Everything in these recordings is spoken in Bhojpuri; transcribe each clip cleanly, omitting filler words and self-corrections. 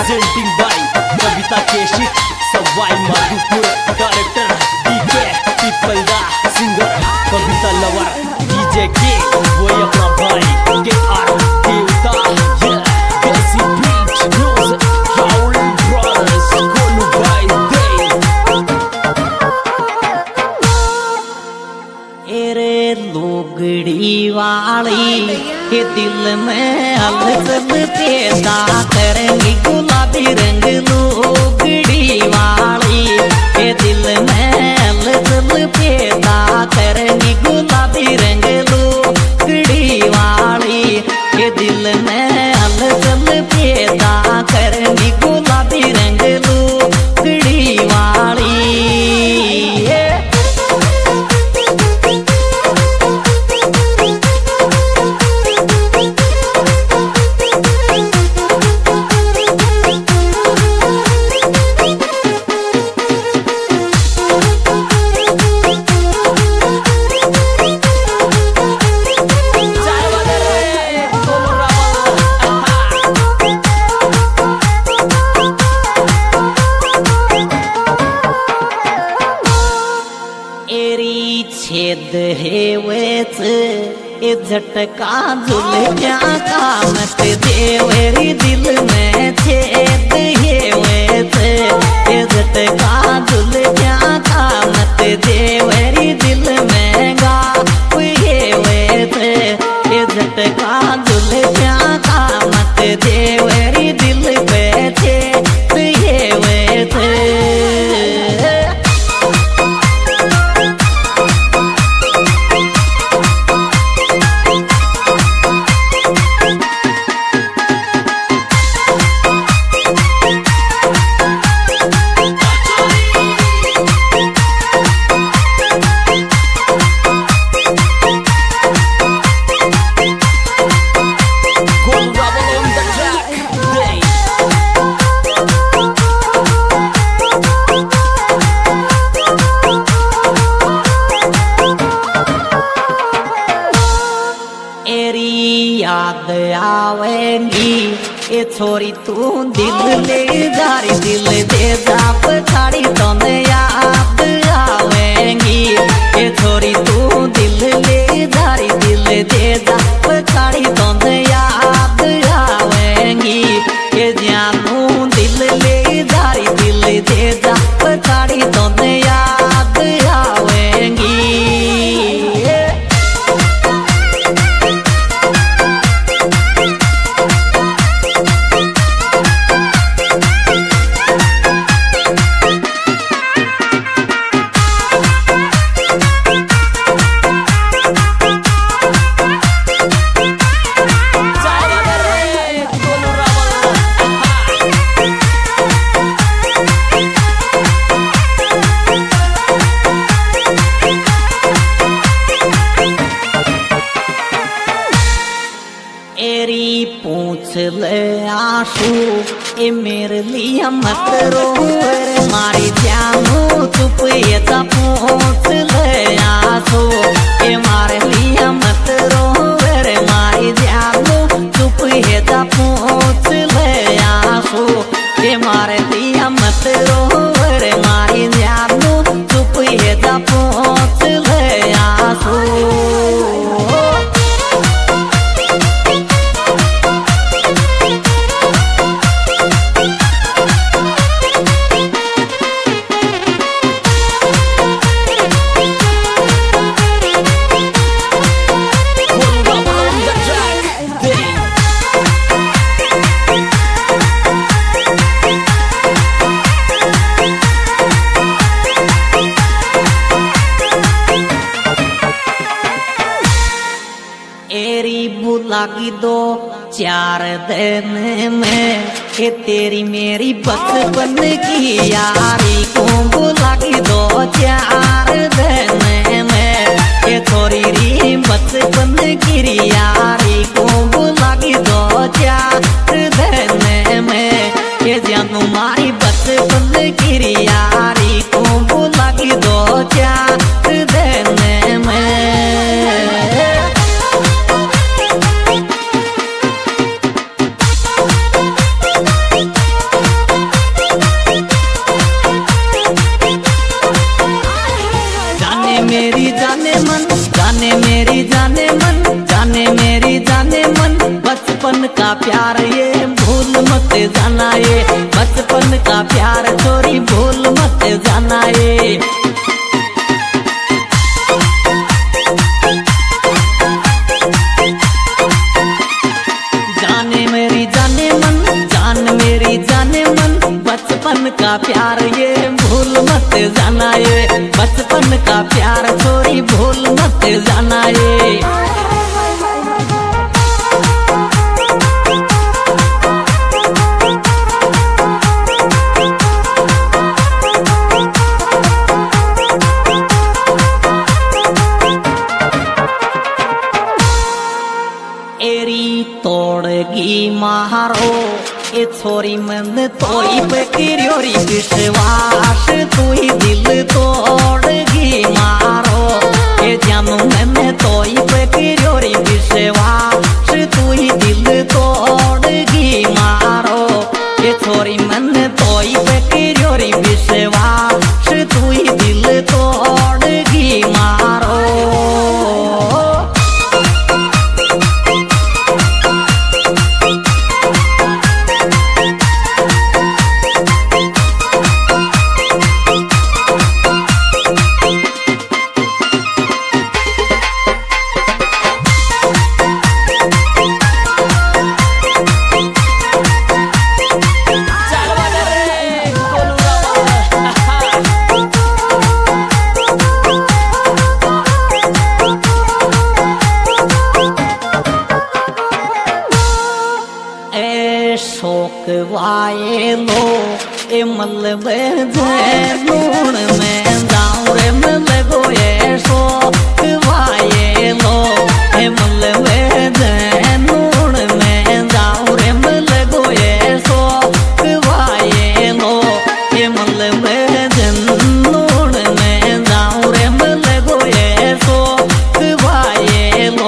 presenting by Kavita Keshi, Savai Madhupur, director DK, people da singer Kavita lover DJ K, boy अपना भाई KR देवता, yeah, Desi Beach, music, Raul Brothers, Kolu by Day. एरे लोगड़ी वाली के दिल में हलचल पैदा करेंगी गुलाबी रंग लोगड़ी वाली के दिल में हलचल पैदा करेंगी गुलाबी रंग लोगड़ी वाली के दिल में हलचल पैदा करेंगी गुलाबी रंग लोगड़ी वाली। छेद है वेच ए झटका झुलझा का मत देवरी दिल में छेद है वेच ए झटका झुलझा का मत देवरी दिल में गाप है वेच ए झटका झुलझा का मत देवरी दिल पे छेद है वेच। याद आवेंगी ए छोरी तू दिल ले जारी दिल दे जा पछाड़ी तने याद आवेंगी ए छोरी तू दिल ले जारी दिल दे जा पछाड़ी तने याद आवेंगी ए जानू दिल ले जारी दिल दे जा पछाड़ी तने याद आवेंगी। एरी पूछ ले आंसू ए मेरे लिए मत रो मारी जानू चुप ये ता पूछ ले आंसू ए मारे लिए मत रो मारी जानू चुप ये ता पूछ ले आंसू ए मारे लिए मत रो मारी जानू चुप ये ता पूछ ले आंसू। लागी दो चार दिन में ये तेरी मेरी बचपन की यारी को बुलागी दो चार दिन में ये थोड़ी री बचपन की यारी को बुलागी दो चार दिन में ये जानू मारी बचपन की यारी को बुलागी दो चार दिन में। बचपन का प्यार ये भूल मत जाना ये, बचपन का प्यार छोरी भूल मत जाना ये। जाने मेरी जाने मन, जान मेरी जाने मन, बचपन का प्यार ये भूल मत जाना ये, बचपन का प्यार छोरी भूल मत जाना ये। एरी तोड़गी मारो ए छोरी मन तोई पे किरियोरी विश्वास, तू ही दिल तोड़गी मारो ए जानू मन तोई पे किरियोरी विश्वास, तू ही दिल तोड़गी मारो ए छोरी मन तोई पे किरियोरी विश्वास, तू ही दिल तोड़गी मारो। शोक वाये लो ए मलब लूण में जाऊं रे मलब ये शोक वाये लो ए मलब लूण में जाऊं रे मलब ये शोक वाये लो ए मलब लूण में जाऊं रे मलब ये शोक वाये लो।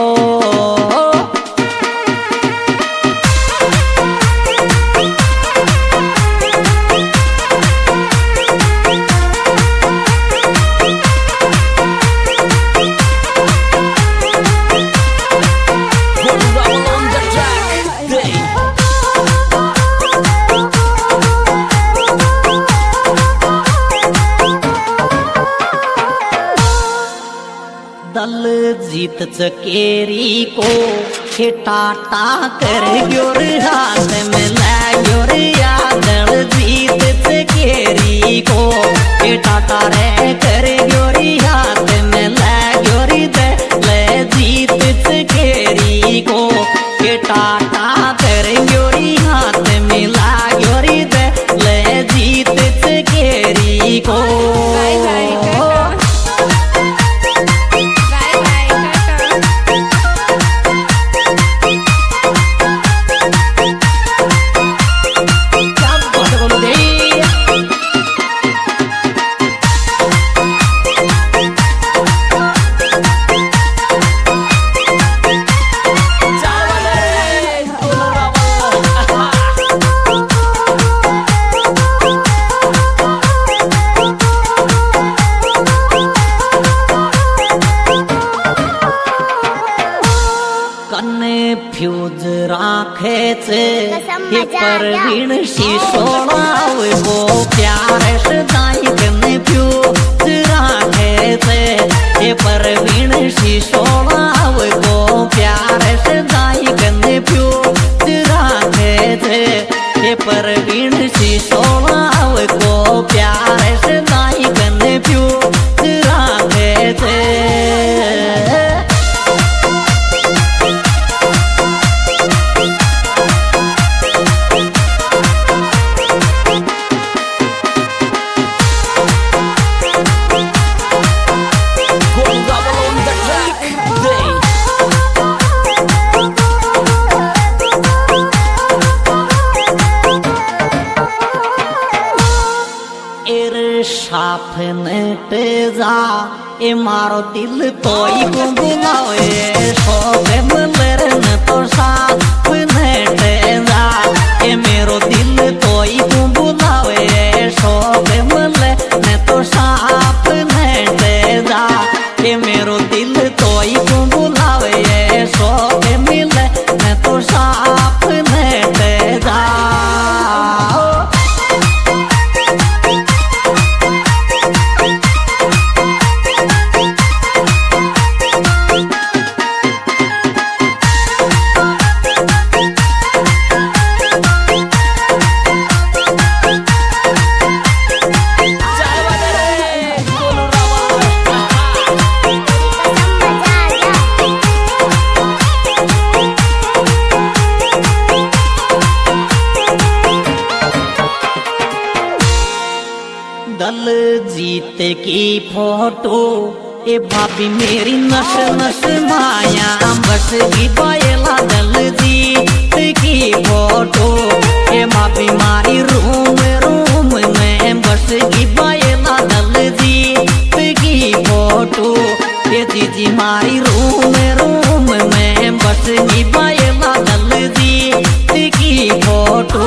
दल जीत चकेरी को हे टाटा कर ग्योर हाथ में लाग्योर या दल जीत चकेरी को हे टाटा रे कर ग्योर हाथ में लाग्योर दल जीत चकेरी को हे टाटा कर ग्योर हाथ में लाग्योर दल जीत चकेरी को। फ्यूज राखे छे ये परवीन शिशोड़ाव वो प्यार सदाई कने फ्यूज राखे छे ये परवीन शिशोड़ाव वो प्यार सदाई कने फ्यूज राखे छे ये परवीन शिशोड़ाव वो प्यार सदाई कने फ्यूज राखे छे। साफ नट जा ए मारो दिल तोई को बुलावे शोक मलर न तो साफ नट जा ए मेरो दिल तोई को बुलावे शोक मलर न तो साफ नट जा ए मेरो दिल तोई को बुलावे शोक मिले न तो साफ दल जीत की फोटो ए भाभी मेरी नस नस माया बस की बायला दल जीत की फोटो ए भाभी मारी रूम रूम में बस की बायला दल जीत की फोटो ए जीजी मारी रूम रूम में बस की बायला दल जीत की फोटो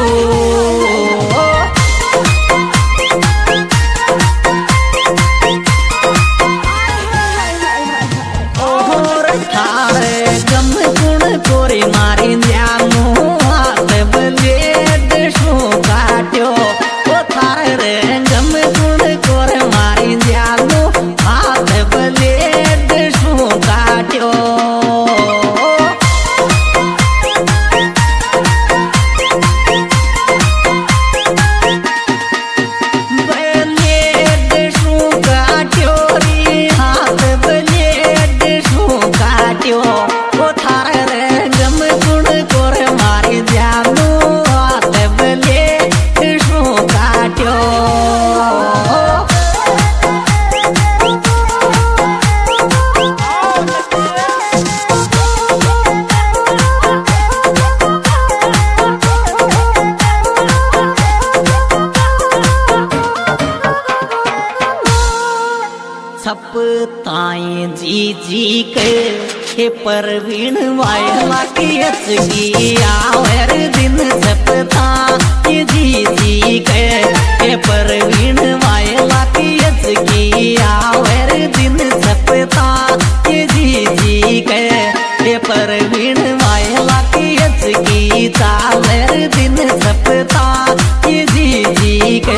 मारी ध्यानो हाथ ब्लेड शो काट्यो ओ थारे रे गम गुण कोरे मारी ध्यानो हाथ ब्लेड शो काट्यो ब्लेड शो काट्यो रे हाथ ब्लेड शो काट्यो ओ थारे छपताएं जी जी के परवीन वायला की अचकी आवर दिन छपता जी जी के परवीन वायला की अचकी आवर दिन छपता जी जी के परवीन वायला की अचकी चावर दिन छपता जी जी के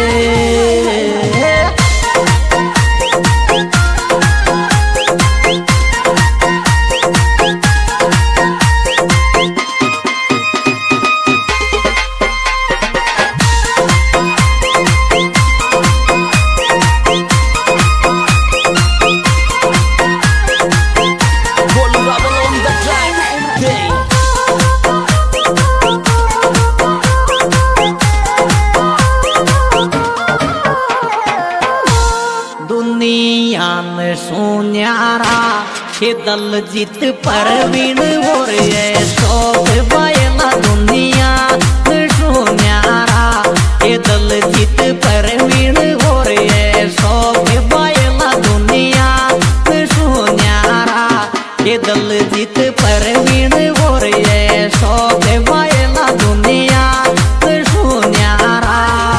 सोन्यारा हे दल जीत परवीन और ये शोक बायला दुनिया सोन्यारा हे दल जीत परवीन और ये शोक बायला दुनिया सोन्यारा हे दल जीत परवीन और ये शोक बायला दुनिया सोन्यारा।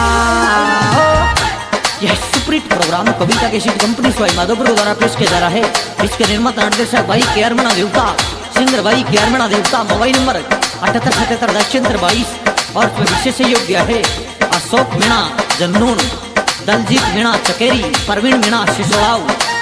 यह सुपरहिट प्रोग्राम कविता के शीट कंपनी स्वाई माधोपुर द्वारा पेश किया जा रहा है। इसके निर्माता निर्देशक भाई के अरमणा देवता, सिंगर भाई के अरमणा देवता। मोबाइल नंबर 7877 और विशेष सहयोग दिया है अशोक मीणा जन्नून, दलजीत मीणा चकेरी, परवीन मीणा सिसोड़ाऊ।